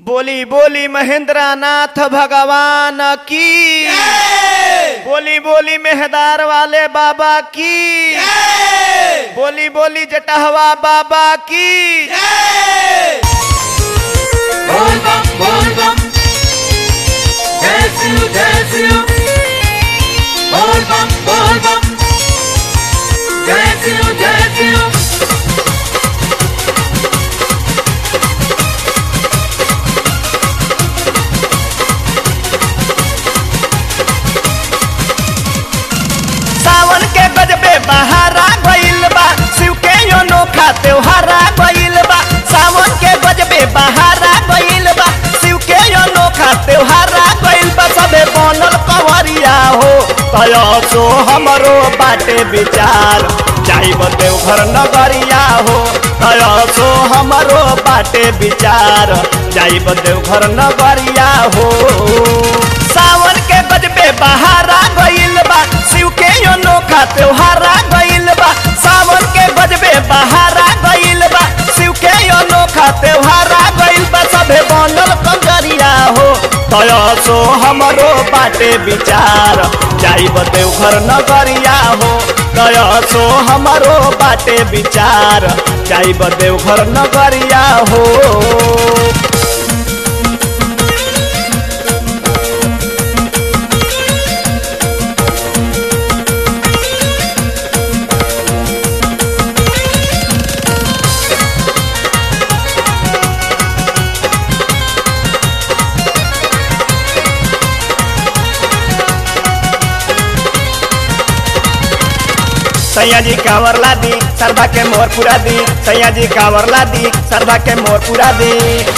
बोली बोली महेंद्र नाथ भगवान की, बोली बोली मेहदार वाले बाबा की, बोली बोली जटहवा बाबा की। बोल बम जय शिव जय शिव। बोल बम जय शिव जय शिव। सावन के गजबे बहारा गइल बा, शिव के अनोखा त्योहारा गइल बा। सावन के गजबे बहारा गइल बा, शिव के अनोखा त्योहारा गइल बा। सबे बनल कंवरिया हो तयसो हमरो बाटे विचार, जाइब देवघर नगरिया हो तयसो हमरो बाटे विचार, जाइब देवघर नगरिया हो। सावन के गजबे बहारा गइल बा, शिव के अनोखा त्योहारा गइल बा। सावन के गजबे बहारा गइल बा, शिव के अनोखा त्योहारा गइल बा। सबे बनल कंजरिया हो तयसो हमरो बाटे विचार, जाइब देवघर नगरिया हो तयसो हमरो बाटे विचार, जाइब देवघर नगरिया हो। सैया जी कांवर ला दी, सरधा के मोर पूरा दी। सैया जी कांवर ला दी, सरधा के मोर पूरा दी।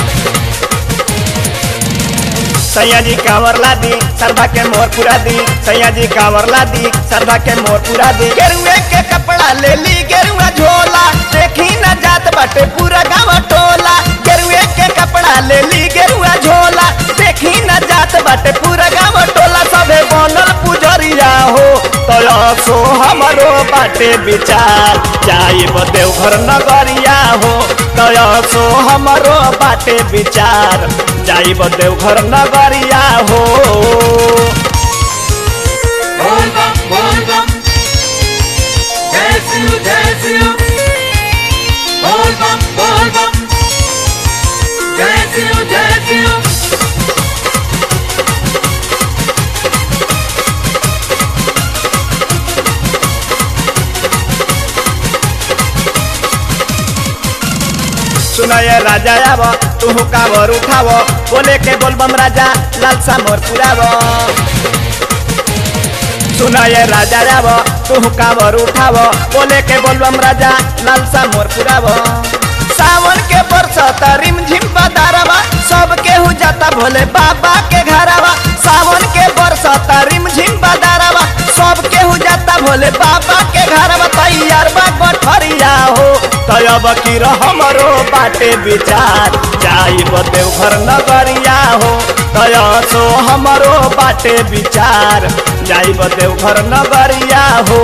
सैया जी कांवर ला दी, सरधा के मोर पूरा दी। सैया जी कांवर ला दी, सरधा के मोर पूरा दी। गेरुए के कपड़ा ले ली, गेरुआ झोला, देखी न जात बाटे पूरा गाँव टोला। गेरुए के कपड़ा ले ली, गेरुआ झोला, देखी न जात बाटे पूरा गाँव टोला। सबे बनल पुजरिया हो तयसो हमरो बाटे विचार, जाइब देवघर नगरिया हो तयसो हमरो बाटे विचार, जाइब देवघर नगरिया हो। बोल बम जय शिव जय शिव। बोल बम जय शिव जय शिव। सुनये राजा आव तुहु कांवर उठाव, बोले के बोलबम राजा लालसा मोर पुराव। सुनये राजा आव तुहु कांवर उठाव, बोले के बोलबम राजा लालसा मोर पुराव। सावन के बरसत रिमझिम बदारवा, सब केहू जाता भोले बाबा के घरवा। सावन के बरसत रिमझिम बदारवा, सब केहू जाता भोले बाबा के घरवा। तैयार बा गठरिया हो तयब की हमरो बाटे विचार, जाइब देवघर नगरिया हो तयसो हमरो बाटे विचार, जाइब देवघर नगरिया हो।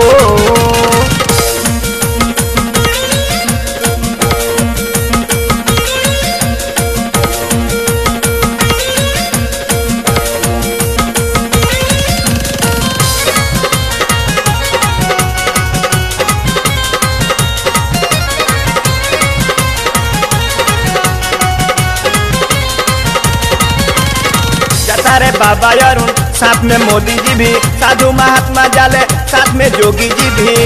रे बाबा अरुण साथ में मोदी जी भी, साधु महात्मा जाले साथ में जोगी जी भी।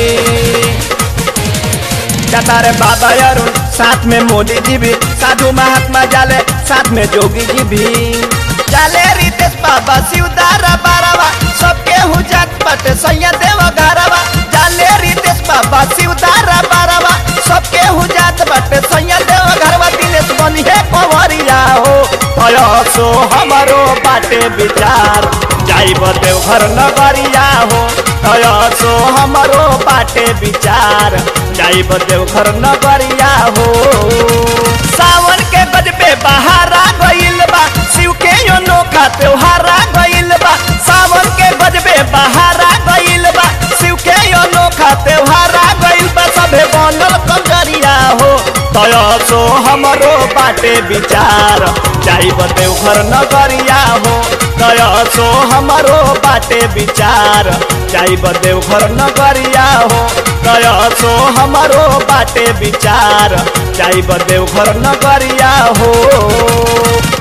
जाता रे बाबा अरुण साथ में मोदी जी भी, साधु महात्मा जाले साथ में जोगी जी भी। जाले रितेश बाबा शिवदारा बारावा, सबके हु जात पटे सैया देव घरवा। जाले रितेश बाबा शिवदारा बारावा, सबके हु जात पटे सैया देव घरवा। दिनेश बनी है कंवरिया हो तयसो हमरो बाटे विचार, जाइब देवघर नगरिया हो तयसो हमरो बाटे विचार, जाइब देवघर नगरिया हो। सावन के गजबे बहारा गइल बा, शिव के अनोखा त्योहारा गइल बा। सावन के गजबे बहारा गइल बा, शिव के अनोखा त्योहारा गइल बा। सबे बनल कंजरिया हो तयसो हमरो बाटे विचार, जाइब देवघर नगरिया हो तयसो हमारो बाटे विचार जाइब देवघर नगरिया हो तयसो हमारो बाटे विचार जाइब देवघर नगरिया हो।